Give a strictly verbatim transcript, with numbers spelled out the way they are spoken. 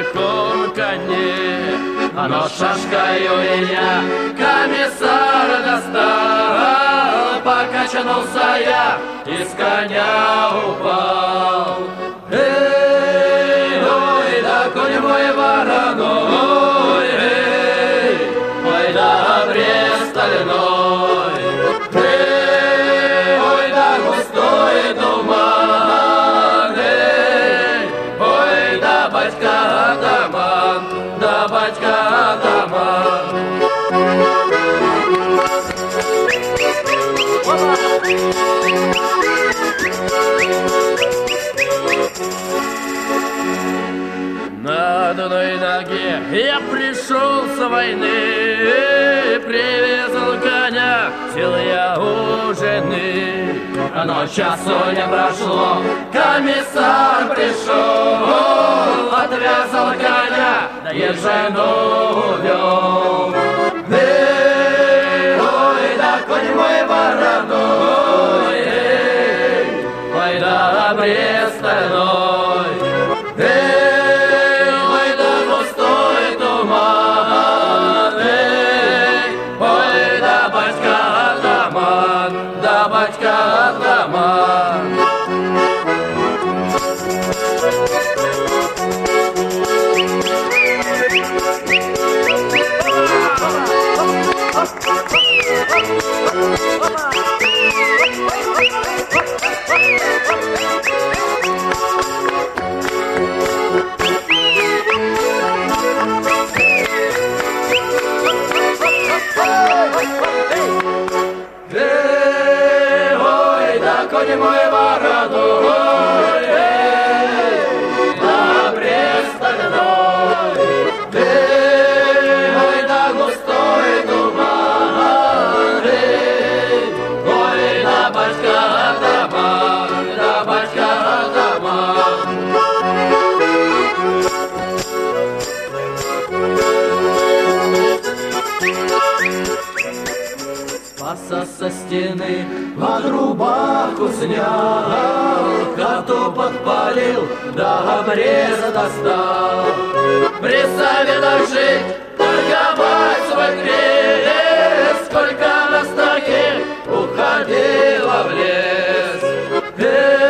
верхом коне. Но шашкою меня комиссар достал, покачнулся я, и с коня упал. Эй, ой, да конь мой вороной, эй, ой, да обрез стальной, эй, ой, да густой туман, эй, ой, да батька атаман, да батька атаман. На одной ноге я пришел с войны, привязал коня, сел я у жены. Но часу не прошло, комиссар пришел, отвязал коня и жену увел. Эй, ой, да конь мой вороной, эй, ой, да обрез стальной, эй, ой, да густой туман, эй, ой, да батька атаман, да батька атаман. Эй, ой, да конь мой вороной, эй, да обрез стальной, эй, ой, да густой туман, эй, ой, да батька атаман, да батька атаман. Спаса со стены, под рубаху снял, коту подпалил, до обреза достал. При советах жить, торговать свой крест, сколько нас таких уходило в лес.